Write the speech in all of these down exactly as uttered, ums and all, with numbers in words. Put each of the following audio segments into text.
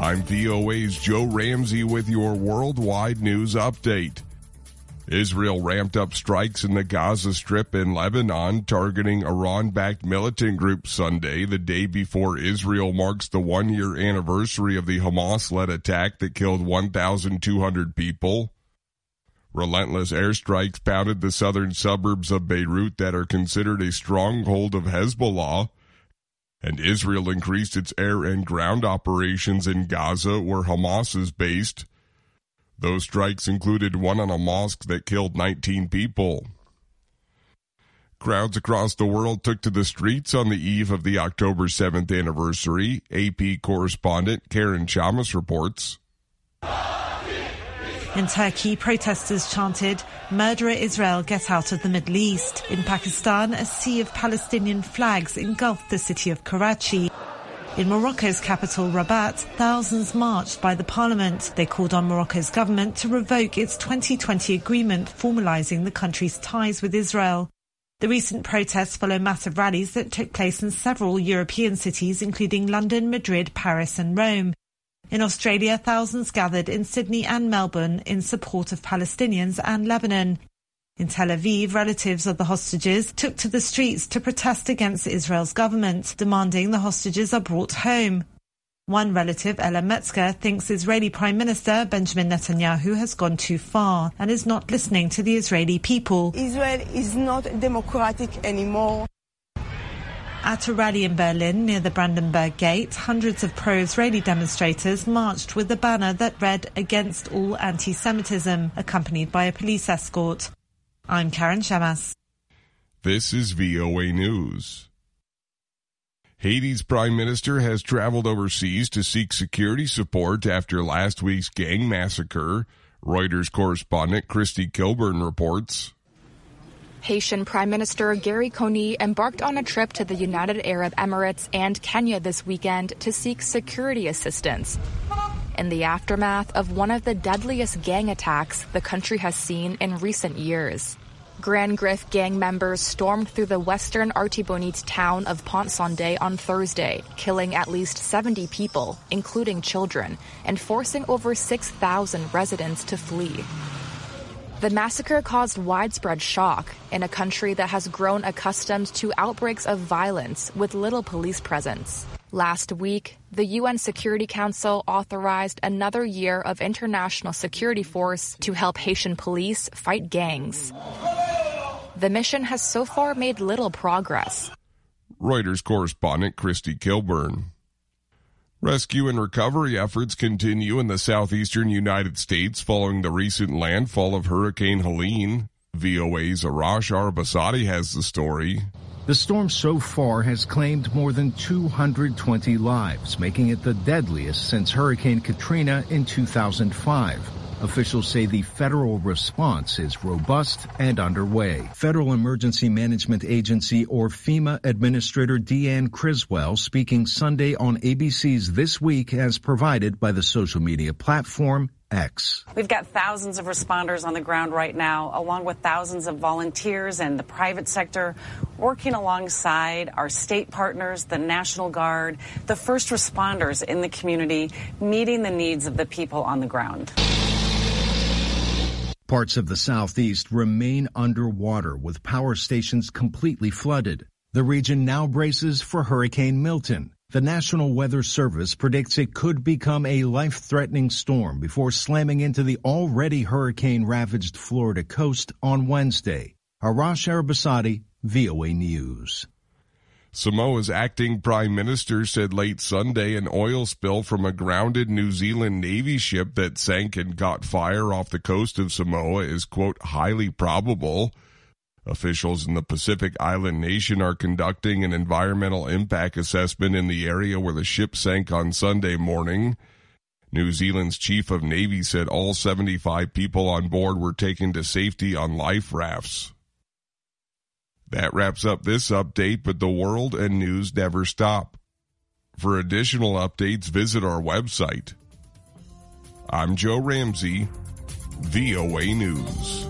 I'm V O A's Joe Ramsey with your worldwide news update. Israel ramped up strikes in the Gaza Strip in Lebanon, targeting Iran-backed militant groups Sunday, the day before Israel marks the one-year anniversary of the Hamas-led attack that killed one thousand two hundred people. Relentless airstrikes pounded the southern suburbs of Beirut that are considered a stronghold of Hezbollah, and Israel increased its air and ground operations in Gaza, where Hamas is based. Those strikes included one on a mosque that killed nineteen people. Crowds across the world took to the streets on the eve of the October seventh anniversary. A P correspondent Karen Chamas reports. In Turkey, protesters chanted, "Murderer Israel, get out of the Middle East." In Pakistan, a sea of Palestinian flags engulfed the city of Karachi. In Morocco's capital, Rabat, thousands marched by the parliament. They called on Morocco's government to revoke its twenty twenty agreement formalizing the country's ties with Israel. The recent protests follow massive rallies that took place in several European cities, including London, Madrid, Paris and Rome. In Australia, thousands gathered in Sydney and Melbourne in support of Palestinians and Lebanon. In Tel Aviv, relatives of the hostages took to the streets to protest against Israel's government, demanding the hostages are brought home. One relative, Ella Metzger, thinks Israeli Prime Minister Benjamin Netanyahu has gone too far and is not listening to the Israeli people. Israel is not democratic anymore. At a rally in Berlin near the Brandenburg Gate, hundreds of pro-Israeli demonstrators marched with a banner that read "Against all anti-Semitism," accompanied by a police escort. I'm Karen Chamas. This is V O A News. Haiti's prime minister has traveled overseas to seek security support after last week's gang massacre. Reuters correspondent Christy Kilburn reports. Haitian Prime Minister Gary Coney embarked on a trip to the United Arab Emirates and Kenya this weekend to seek security assistance in the aftermath of one of the deadliest gang attacks the country has seen in recent years. Grand Griffe gang members stormed through the western Artibonite town of Pont-Sondé on Thursday, killing at least seventy people, including children, and forcing over six thousand residents to flee. The massacre caused widespread shock in a country that has grown accustomed to outbreaks of violence with little police presence. Last week, the U N Security Council authorized another year of international security force to help Haitian police fight gangs. The mission has so far made little progress. Reuters correspondent Christy Kilburn. Rescue and recovery efforts continue in the southeastern United States following the recent landfall of Hurricane Helene. V O A's Arash Arabasadi has the story. The storm so far has claimed more than two hundred twenty lives, making it the deadliest since Hurricane Katrina in two thousand five. Officials say the federal response is robust and underway. Federal Emergency Management Agency, or FEMA, Administrator Deanne Criswell speaking Sunday on A B C's This Week as provided by the social media platform X. We've got thousands of responders on the ground right now, along with thousands of volunteers and the private sector working alongside our state partners, the National Guard, the first responders in the community, meeting the needs of the people on the ground. Parts of the southeast remain underwater, with power stations completely flooded. The region now braces for Hurricane Milton. The National Weather Service predicts it could become a life-threatening storm before slamming into the already hurricane-ravaged Florida coast on Wednesday. Arash Arabasadi, V O A News. Samoa's acting prime minister said late Sunday an oil spill from a grounded New Zealand Navy ship that sank and caught fire off the coast of Samoa is, quote, highly probable. Officials in the Pacific Island nation are conducting an environmental impact assessment in the area where the ship sank on Sunday morning. New Zealand's chief of Navy said all seventy-five people on board were taken to safety on life rafts. That wraps up this update, but the world and news never stop. For additional updates, visit our website. I'm Joe Ramsey, V O A News.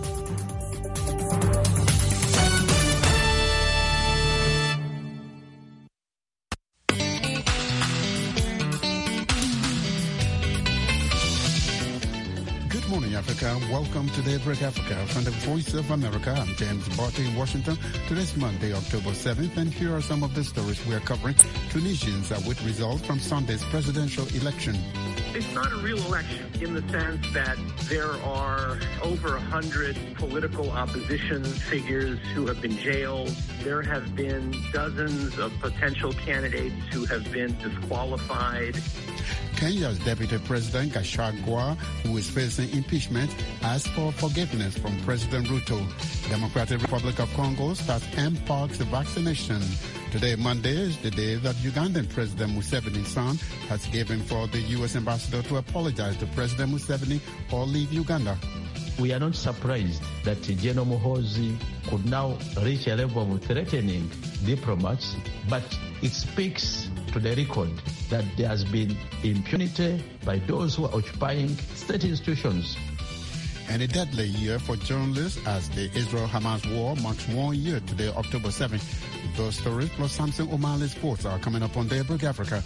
morning, Africa. Welcome to Daybreak Africa from the Voice of America. I'm James Barty in Washington. Today's Monday, October seventh, and here are some of the stories we are covering. Tunisians await results from Sunday's presidential election. It's not a real election in the sense that there are over a hundred political opposition figures who have been jailed. There have been dozens of potential candidates who have been disqualified. Kenya's Deputy President Gachagua, who is facing impeachment, asked for forgiveness from President Ruto. Democratic Republic of Congo starts M-Pox vaccination. Today, Monday, is the day that Ugandan President Museveni's son has given for the U S ambassador to apologize to President Museveni or leave Uganda. We are not surprised that General Muhoozi could now reach a level of threatening diplomats, but it speaks to the record that there has been impunity by those who are occupying state institutions. And a deadly year for journalists as the Israel-Hamas war marks one year today, October seventh. Those stories plus Samson O'Malley Sports are coming up on Daybreak Africa.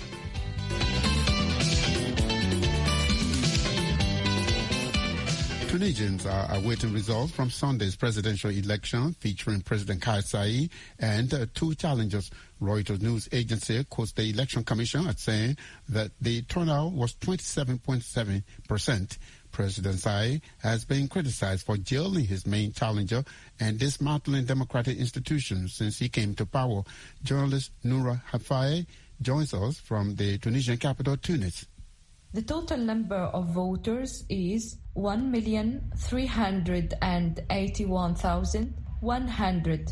Tunisians are awaiting results from Sunday's presidential election featuring President Kais Saied and uh, two challengers. Reuters news agency quotes the election commission as saying that the turnout was twenty-seven point seven percent. President Saied has been criticized for jailing his main challenger and dismantling democratic institutions since he came to power. Journalist Noura Hafaye joins us from the Tunisian capital, Tunis. The total number of voters is one million three hundred eighty-one thousand one hundred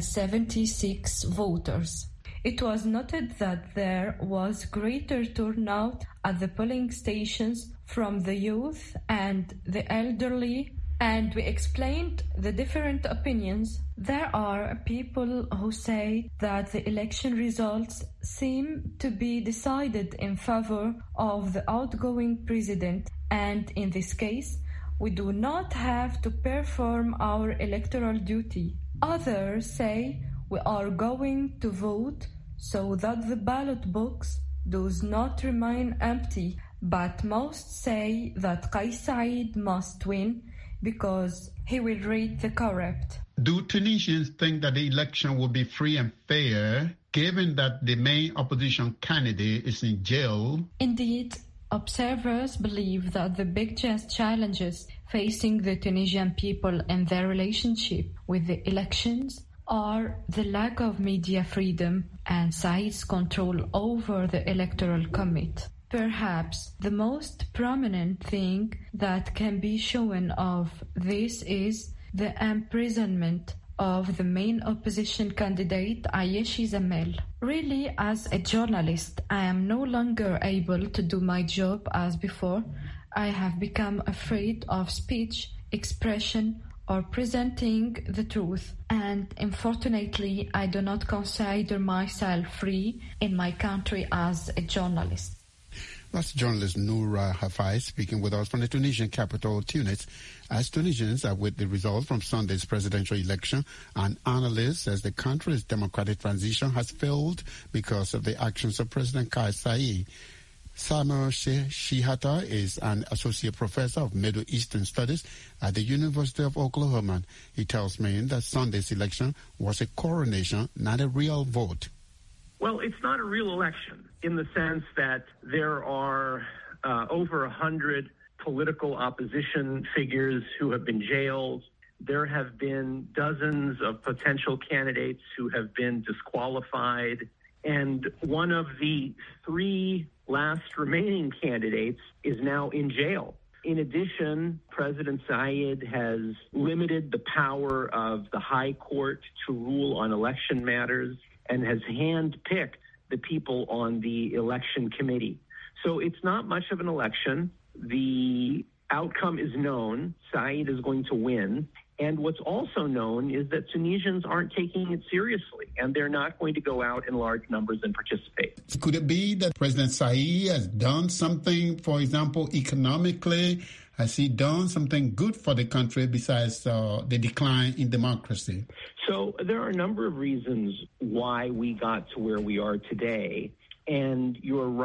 seventy-six voters. It was noted that there was greater turnout at the polling stations from the youth and the elderly, and we explained the different opinions. There are people who say that the election results seem to be decided in favor of the outgoing president, and in this case, we do not have to perform our electoral duty. Others say we are going to vote so that the ballot box does not remain empty, but most say that Kais Saied must win because he will read the corrupt. Do Tunisians think that the election will be free and fair, given that the main opposition candidate is in jail? Indeed, observers believe that the biggest challenges facing the Tunisian people in their relationship with the elections are the lack of media freedom and Said's control over the electoral committee. Perhaps the most prominent thing that can be shown of this is the imprisonment of the main opposition candidate, Ayeshi Zamel. Really, as a journalist, I am no longer able to do my job as before. I have become afraid of speech, expression, or presenting the truth, and unfortunately, I do not consider myself free in my country as a journalist. That's journalist Noura Hafaye speaking with us from the Tunisian capital, Tunis. As Tunisians await the results from Sunday's presidential election, an analyst says the country's democratic transition has failed because of the actions of President Kais Saied. Samuel Shihata is an associate professor of Middle Eastern Studies at the University of Oklahoma. He tells me that Sunday's election was a coronation, not a real vote. Well, it's not a real election in the sense that there are uh, over a hundred political opposition figures who have been jailed. There have been dozens of potential candidates who have been disqualified. And one of the three last remaining candidates is now in jail. In addition, President Saied has limited the power of the High Court to rule on election matters and has handpicked the people on the election committee. So it's not much of an election. The outcome is known. Saied is going to win. And what's also known is that Tunisians aren't taking it seriously, and they're not going to go out in large numbers and participate. Could it be that President Saied has done something, for example, economically? Has he done something good for the country besides uh, the decline in democracy? So there are a number of reasons why we got to where we are today. And you're right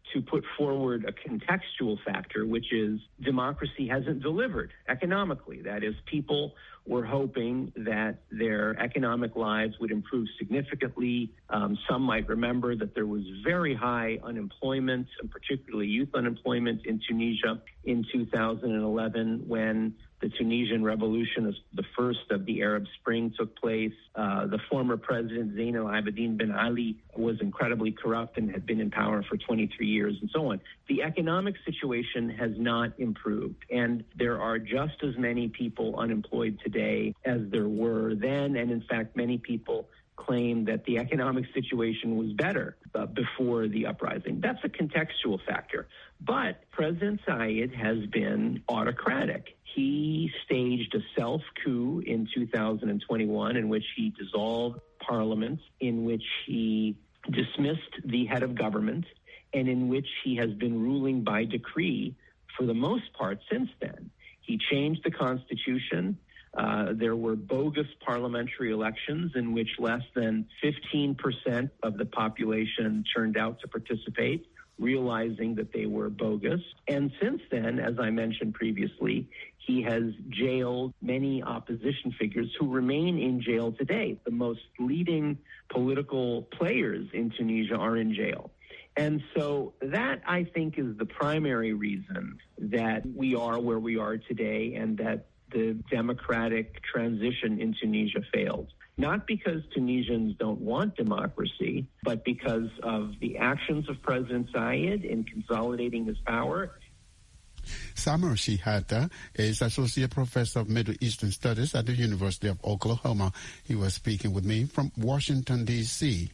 to put forward a contextual factor, which is democracy hasn't delivered economically. That is, people were hoping that their economic lives would improve significantly. Um, some might remember that there was very high unemployment, and particularly youth unemployment in Tunisia in two thousand eleven when the Tunisian Revolution, the first of the Arab Spring, took place. Uh, the former president, Zain al-Abidine Ben Ali, was incredibly corrupt and had been in power for twenty-three years and so on. The economic situation has not improved, and there are just as many people unemployed today as there were then, and in fact, many people claim that the economic situation was better uh, before the uprising. That's a contextual factor. But President Said has been autocratic. He staged a self-coup in two thousand twenty-one in which he dissolved parliament, in which he dismissed the head of government, and in which he has been ruling by decree for the most part since then. He changed the constitution. Uh, there were bogus parliamentary elections in which less than fifteen percent of the population turned out to participate, realizing that they were bogus. And since then, as I mentioned previously, he has jailed many opposition figures who remain in jail today. The most leading political players in Tunisia are in jail. And so that, I think, is the primary reason that we are where we are today and that the democratic transition in Tunisia failed. Not because Tunisians don't want democracy, but because of the actions of President Said in consolidating his power. Samuel Shihata is Associate Professor of Middle Eastern Studies at the University of Oklahoma. He was speaking with me from Washington, D C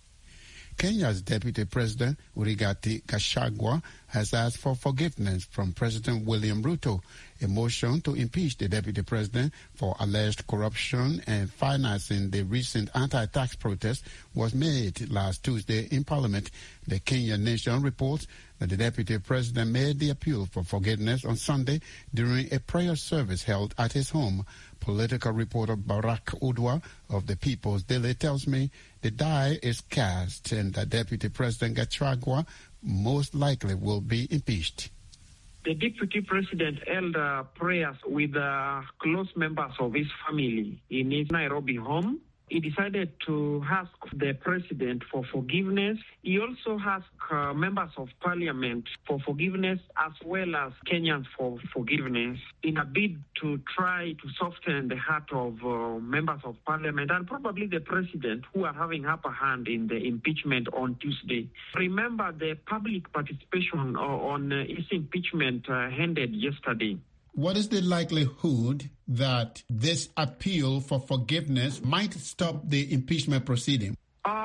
Kenya's Deputy President, Rigathi Gachagua, has asked for forgiveness from President William Ruto. A motion to impeach the Deputy President for alleged corruption and financing the recent anti-tax protest was made last Tuesday in Parliament. The Kenyan Nation reports that the Deputy President made the appeal for forgiveness on Sunday during a prayer service held at his home. Political reporter Barack Udwa of the People's Daily tells me the die is cast and that Deputy President Gachagua most likely will be impeached. The Deputy President held uh, prayers with uh, close members of his family in his Nairobi home. He decided to ask the President for forgiveness. He also asked uh, members of Parliament for forgiveness as well as Kenyans for forgiveness in a bid to try to soften the heart of uh, members of Parliament and probably the President, who are having upper hand in the impeachment on Tuesday. Remember, the public participation on his impeachment uh, ended yesterday. What is the likelihood that this appeal for forgiveness might stop the impeachment proceeding?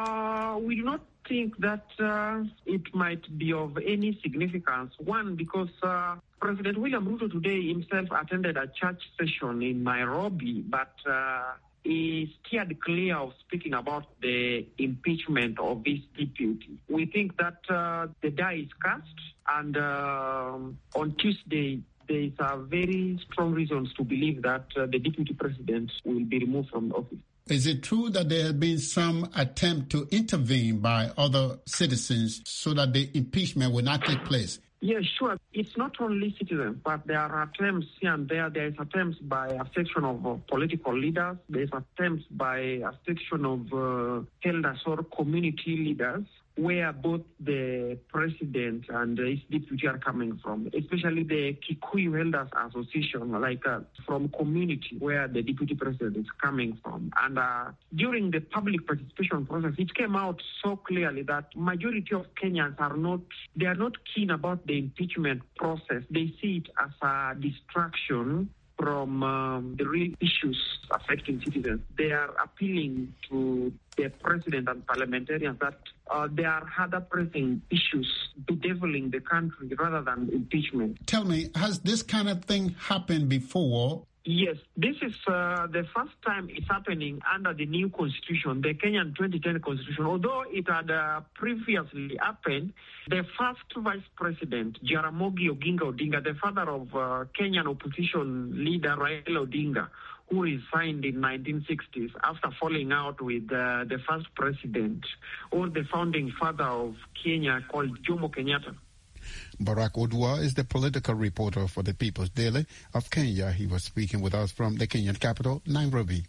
Uh, we do not think that uh, it might be of any significance. One, because uh, President William Ruto today himself attended a church session in Nairobi, but uh, he steered clear of speaking about the impeachment of his deputy. We think that uh, the die is cast, and uh, on Tuesday, there is a very strong reasons to believe that uh, the deputy president will be removed from office. Is it true that there has been some attempt to intervene by other citizens so that the impeachment will not take place? Yes, sure. It's not only citizens, but there are attempts here and there. There is attempts by a section of uh, political leaders. There is attempts by a section of uh, elders or community leaders, where both the president and his deputy are coming from, especially the Kikuyu Elders Association, like uh, from community where the deputy president is coming from. And uh, during the public participation process, it came out so clearly that majority of Kenyans are not, they are not keen about the impeachment process. They see it as a distraction from um, the real issues affecting citizens. They are appealing to the president and parliamentarians that uh, there are other pressing issues bedeviling the country rather than impeachment. Tell me, has this kind of thing happened before? Yes, this is uh, the first time it's happening under the new constitution, the Kenyan twenty ten constitution. Although it had uh, previously happened, the first vice president, Jaramogi Oginga Odinga, the father of uh, Kenyan opposition leader Raila Odinga, who resigned in nineteen sixties after falling out with uh, the first president or the founding father of Kenya called Jomo Kenyatta. Barack Odua is the political reporter for the People's Daily of Kenya. He was speaking with us from the Kenyan capital, Nairobi.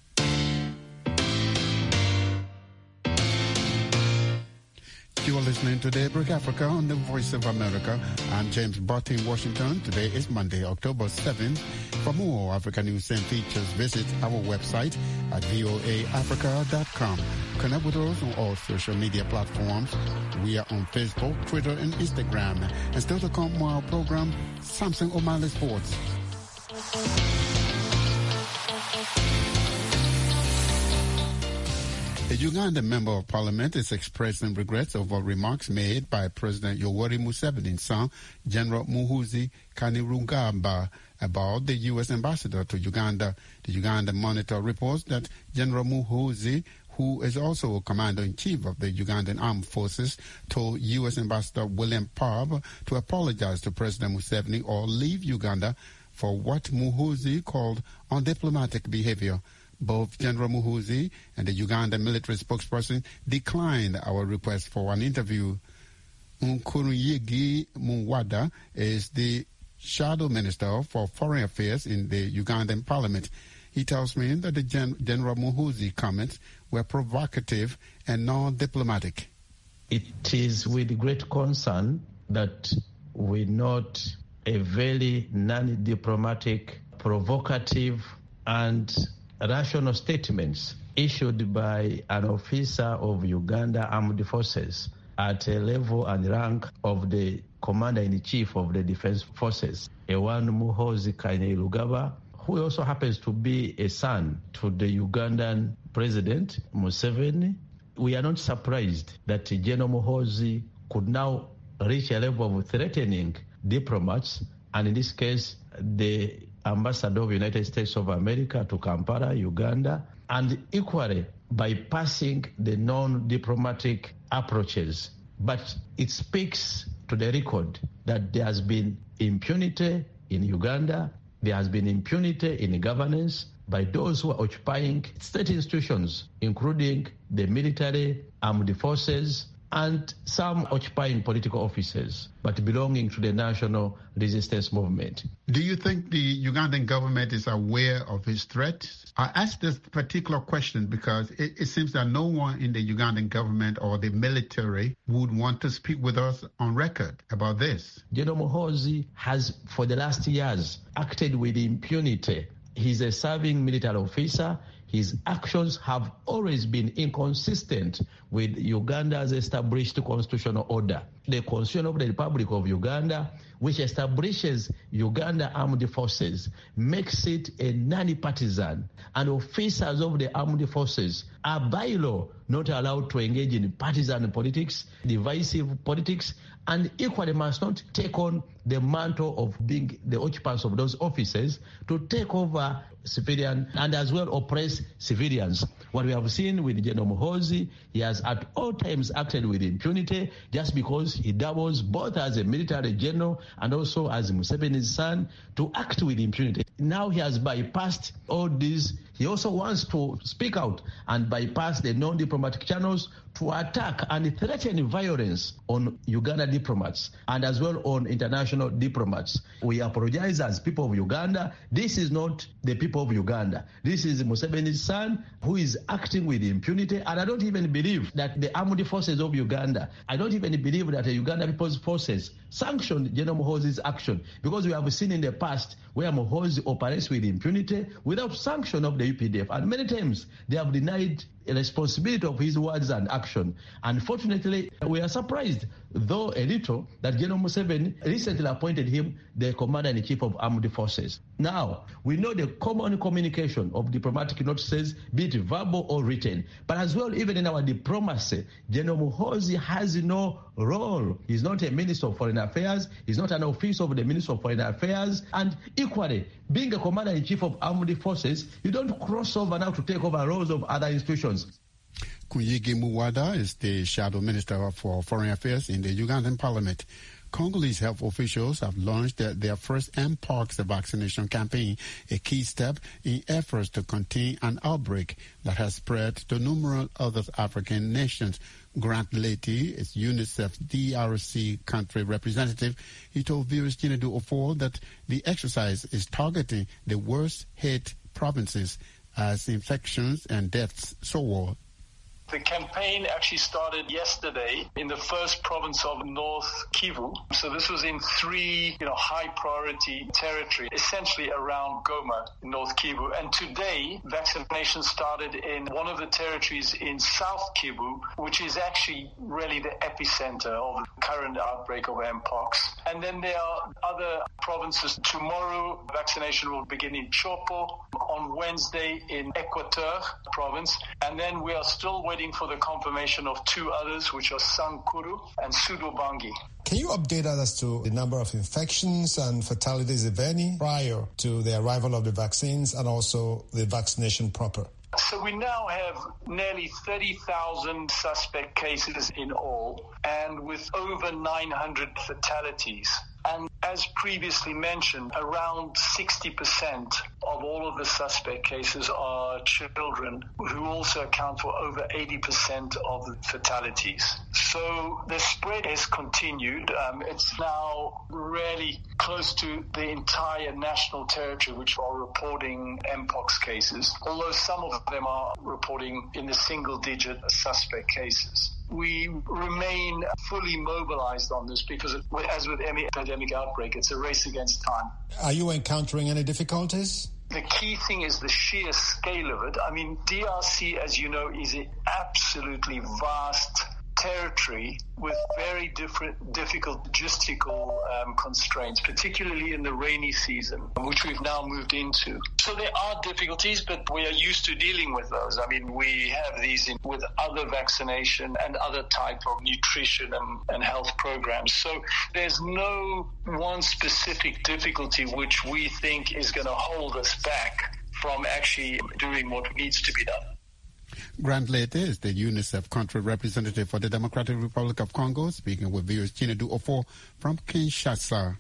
You are listening to Daybreak Africa on the Voice of America. I'm James Butt in Washington. Today is Monday, October seventh. For more African news and features, visit our website at voa africa dot com. Connect with us on all social media platforms. We are on Facebook, Twitter, and Instagram. And still to come on our program, Samson O'Malley Sports. A Ugandan member of parliament is expressing regrets over remarks made by President Yoweri Museveni's son, General Muhoozi Kainerugaba, about the U S ambassador to Uganda. The Ugandan Monitor reports that General Muhoozi, who is also commander-in-chief of the Ugandan Armed Forces, told U S Ambassador William Parb to apologize to President Museveni or leave Uganda for what Muhoozi called undiplomatic behavior. Both General Muhoozi and the Ugandan military spokesperson declined our request for an interview. Nkurunziza Muwada is the shadow minister for foreign affairs in the Ugandan parliament. He tells me that the Gen- General Muhoozi comments were provocative and non-diplomatic. It is with great concern that we note a very non-diplomatic, provocative, and rational statements issued by an officer of Uganda Armed Forces at a level and rank of the Commander-in-Chief of the Defense Forces, Ewan Muhoozi Kainerugaba, who also happens to be a son to the Ugandan President Museveni. We are not surprised that General Muhoozi could now reach a level of threatening diplomats, and in this case, the Ambassador of the United States of America to Kampala, Uganda, and equally bypassing the non-diplomatic approaches. But it speaks to the record that there has been impunity in Uganda, there has been impunity in governance by those who are occupying state institutions, including the military, armed forces, and some occupying political offices, but belonging to the national resistance movement. Do you think the Ugandan government is aware of his threat? I ask this particular question because it, it seems that no one in the Ugandan government or the military would want to speak with us on record about this. General Muhoozi has, for the last years, acted with impunity. He's a serving military officer. His actions have always been inconsistent with Uganda's established constitutional order. The Constitution of the Republic of Uganda, which establishes Uganda Armed Forces, makes it a non-partisan, and officers of the armed forces are by law not allowed to engage in partisan politics, divisive politics, and equally must not take on the mantle of being the occupants of those offices to take over civilian and as well oppress civilians. What we have seen with General Muhoozi, he has at all times acted with impunity just because he doubles both as a military general and also as Museveni's son to act with impunity. Now he has bypassed all these. He also wants to speak out and bypass the non-diplomatic channels to attack and threaten violence on Uganda diplomats and as well on international diplomats. We apologize as people of Uganda. This is not the people of Uganda. This is Museveni's son who is acting with impunity, and I don't even believe that the armed forces of Uganda, I don't even believe that the Uganda People's Forces sanctioned General Muhoozi's action, because we have seen in the past where Muhoozi operates with impunity without sanction of the U P D F, and many times they have denied a responsibility of his words and action. Unfortunately, we are surprised, though a little, that General Museveni recently appointed him the Commander-in-Chief of Armed Forces. Now, we know the common communication of diplomatic notices, be it verbal or written, but as well, even in our diplomacy, General Muhoozi has no role. He's not a Minister of Foreign Affairs, he's not an officer of the Minister of Foreign Affairs, and equally, being a Commander-in-Chief of Armed Forces, you don't cross over now to take over roles of other institutions. Nkurunziza Muwada is the shadow minister for foreign affairs in the Ugandan parliament. Congolese health officials have launched their, their first Mpox vaccination campaign, a key step in efforts to contain an outbreak that has spread to numerous other African nations. Grant Leti is UNICEF D R C country representative. He told viewers Chinedu Ofor that the exercise is targeting the worst hit provinces as infections and deaths soar. The campaign actually started yesterday in the first province of North Kivu. So this was in three, you know, high priority territory, essentially around Goma in North Kivu. And today, vaccination started in one of the territories in South Kivu, which is actually really the epicenter of the current outbreak of Mpox. And then there are other provinces. Tomorrow, vaccination will begin in Chopo, on Wednesday in Equateur province. And then we are still waiting for the confirmation of two others, which are Sankuru and Sudobangi. Can you update us as to the number of infections and fatalities, if any, prior to the arrival of the vaccines and also the vaccination proper? So we now have nearly thirty thousand suspect cases in all, and with over nine hundred fatalities. And as previously mentioned, around sixty percent of all of the suspect cases are children, who also account for over eighty percent of the fatalities. So the spread has continued. Um, it's now really close to the entire national territory, which are reporting Mpox cases, although some of them are reporting in the single-digit suspect cases. We remain fully mobilized on this because, as with any epidemic outbreak, it's a race against time. Are you encountering any difficulties? The key thing is the sheer scale of it. I mean, D R C, as you know, is an absolutely vast territory with very different, difficult logistical um, constraints, particularly in the rainy season, which we've now moved into. So there are difficulties, but we are used to dealing with those. I mean, we have these in, with other vaccination and other type of nutrition and, and health programs. So there's no one specific difficulty which we think is going to hold us back from actually doing what needs to be done. Grant Lete is the UNICEF country representative for the Democratic Republic of Congo, speaking with viewers Chinedu Ofor from Kinshasa.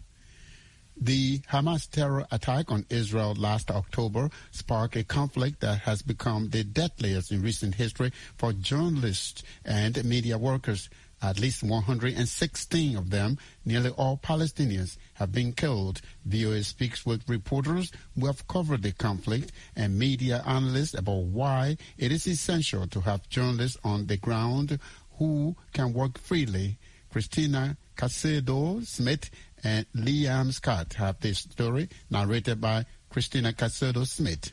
The Hamas terror attack on Israel last October sparked a conflict that has become the deadliest in recent history for journalists and media workers. At least one hundred sixteen of them, nearly all Palestinians, have been killed. V O A speaks with reporters who have covered the conflict and media analysts about why it is essential to have journalists on the ground who can work freely. Christina Casedo-Smith and Liam Scott have this story narrated by Christina Casedo-Smith.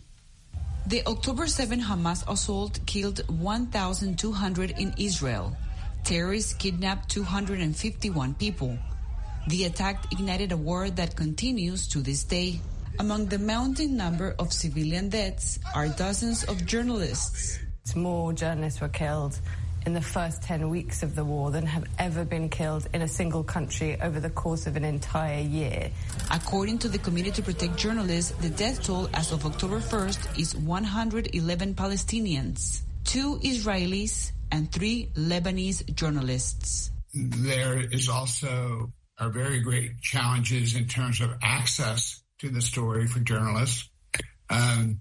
The October seventh Hamas assault killed one thousand two hundred in Israel. Terrorists kidnapped two hundred fifty-one people. The attack ignited a war that continues to this day. Among the mounting number of civilian deaths are dozens of journalists. More journalists were killed in the first ten weeks of the war than have ever been killed in a single country over the course of an entire year. According to the Committee to Protect Journalists, the death toll as of October first is one hundred eleven Palestinians, two Israelis, and three Lebanese journalists. There is also are very great challenges in terms of access to the story for journalists. Um,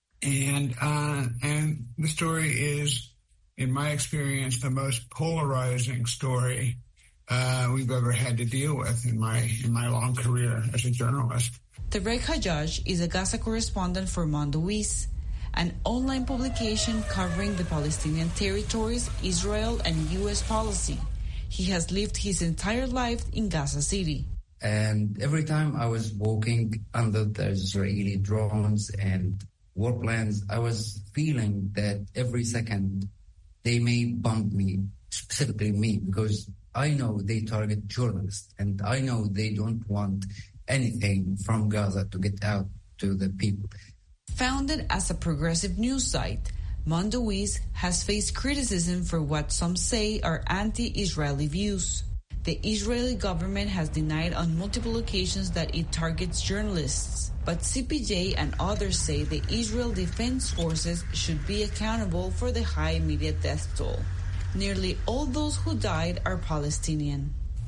and uh, and the story is, in my experience, the most polarizing story uh, we've ever had to deal with in my in my long career as a journalist. Tarek Hajjaj is a Gaza correspondent for Mondoweiss, an online publication covering the Palestinian territories, Israel, and U S policy. He has lived his entire life in Gaza City. And every time I was walking under the Israeli drones and warplanes, I was feeling that every second they may bomb me, specifically me, because I know they target journalists, and I know they don't want anything from Gaza to get out to the people. Founded as a progressive news site, Mondoweiss has faced criticism for what some say are anti-Israeli views. The Israeli government has denied on multiple occasions that it targets journalists, but C P J and others say the Israel Defense Forces should be accountable for the high media death toll. Nearly all those who died are Palestinian.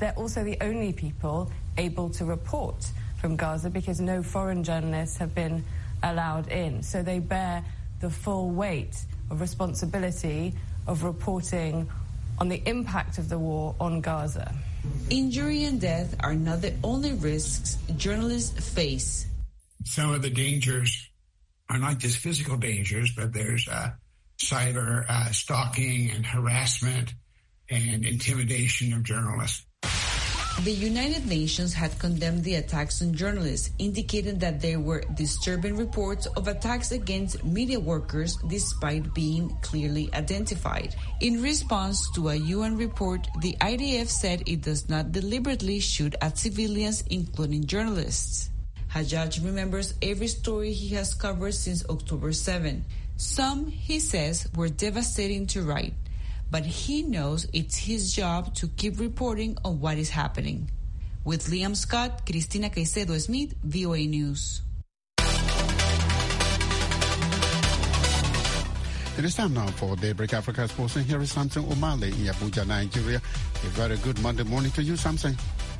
they're also the only people able to report from Gaza because no foreign journalists have been allowed in. So they bear the full weight of responsibility of reporting on the impact of the war on Gaza. Injury and death are not the only risks journalists face. Some of the dangers are not just physical dangers, but there's uh, cyber uh, stalking and harassment and intimidation of journalists. The United Nations had condemned the attacks on journalists, indicating that there were disturbing reports of attacks against media workers despite being clearly identified. In response to a U N report, the I D F said it does not deliberately shoot at civilians, including journalists. Hajjaj remembers every story he has covered since October seventh. Some, he says, were devastating to write, but he knows it's his job to keep reporting on what is happening. With Liam Scott, Cristina Caicedo Smith, V O A News. It is time now for Daybreak Africa Sports, and here is Samson Omale in Abuja, Nigeria. A very good Monday morning to you, Samson.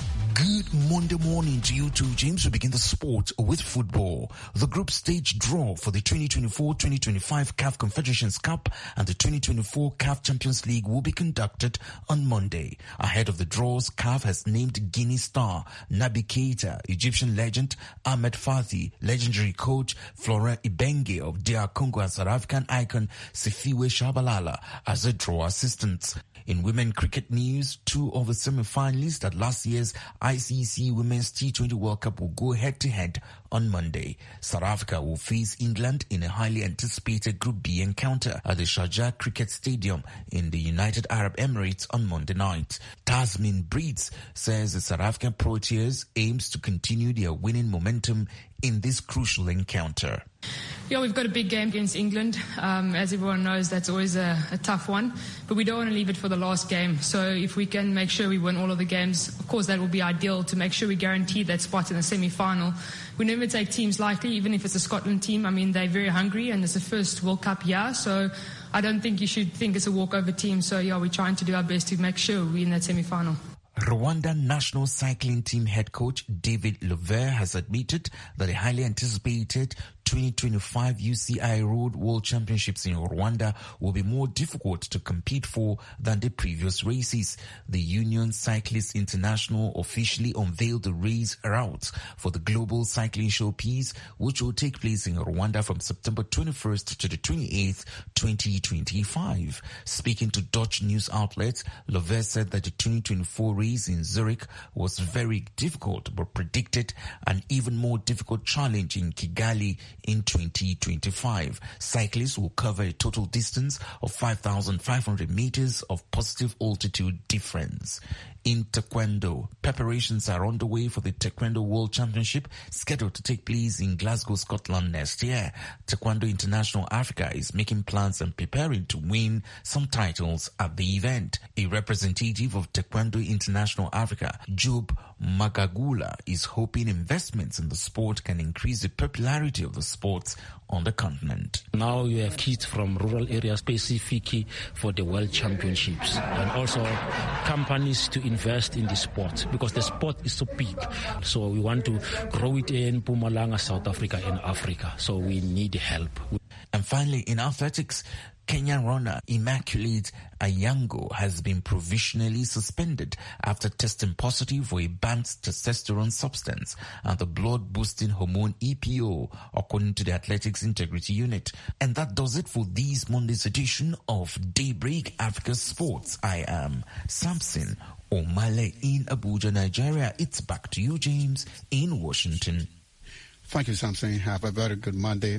Good Monday morning to you too, James. We begin the sport with football. The group stage draw for the twenty twenty-four twenty twenty-five C A F Confederations Cup and the twenty twenty-four C A F Champions League will be conducted on Monday. Ahead of the draws, C A F has named Guinea star Naby Keita, Egyptian legend Ahmed Fathi, legendary coach Florent Ibenge of D R Congo and South African icon Sifiwe Shabalala as the draw assistants. In women cricket news, two of the semi-finalists at last year's I C C Women's T twenty World Cup will go head-to-head on Monday. South Africa will face England in a highly anticipated Group B encounter at the Sharjah Cricket Stadium in the United Arab Emirates on Monday night. Tasmin Breeds says the South African Proteas aims to continue their winning momentum in this crucial encounter. Yeah, we've got a big game against England. Um, as everyone knows, that's always a, a tough one. But we don't want to leave it for the last game. So if we can make sure we win all of the games, of course, that will be ideal to make sure we guarantee that spot in the semi-final. We never take teams lightly, even if it's a Scotland team. I mean, they're very hungry and it's the first World Cup year. So I don't think you should think it's a walkover team. So, yeah, we're trying to do our best to make sure we're in that semi-final. Rwanda national cycling team head coach David Lover has admitted that the highly anticipated twenty twenty-five U C I Road World Championships in Rwanda will be more difficult to compete for than the previous races. The Union Cyclists International officially unveiled the race route for the Global Cycling Showpiece, which will take place in Rwanda from September twenty-first to the twenty-eighth, twenty twenty-five. Speaking to Dutch news outlets, Lover said that the twenty twenty-four race in Zurich was very difficult, but predicted an even more difficult challenge in Kigali in twenty twenty-five. Cyclists will cover a total distance of five thousand five hundred meters of positive altitude difference. In Taekwondo, preparations are underway for the Taekwondo World Championship scheduled to take place in Glasgow, Scotland next year. Taekwondo International Africa is making plans and preparing to win some titles at the event. A representative of Taekwondo International Africa, Job Magagula, is hoping investments in the sport can increase the popularity of the sport on the continent. Now you have kids from rural areas specifically for the World Championships, and also companies to invest in the sport because the sport is so big. So we want to grow it in Mpumalanga, South Africa, and Africa. So we need help. And finally, in athletics, Kenyan runner Immaculate Ayango has been provisionally suspended after testing positive for a banned testosterone substance and the blood-boosting hormone E P O, according to the Athletics Integrity Unit. And that does it for this Monday's edition of Daybreak Africa Sports. I am Samson Omale in Abuja, Nigeria. It's back to you, James, in Washington. Thank you, Samson. Have a very good Monday.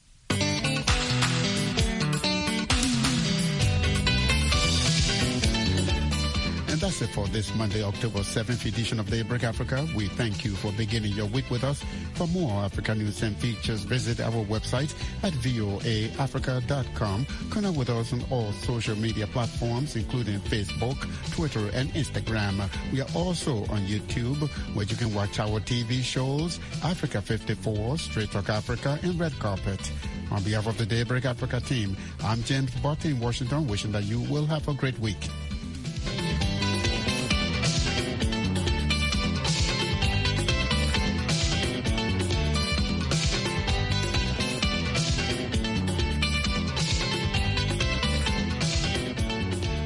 That's it for this Monday, October seventh edition of Daybreak Africa. We thank you for beginning your week with us. For more African news and features, visit our website at voa africa dot com. Connect with us on all social media platforms, including Facebook, Twitter, and Instagram. We are also on YouTube, where you can watch our T V shows, Africa fifty-four, Straight Talk Africa, and Red Carpet. On behalf of the Daybreak Africa team, I'm James Barton in Washington, wishing that you will have a great week.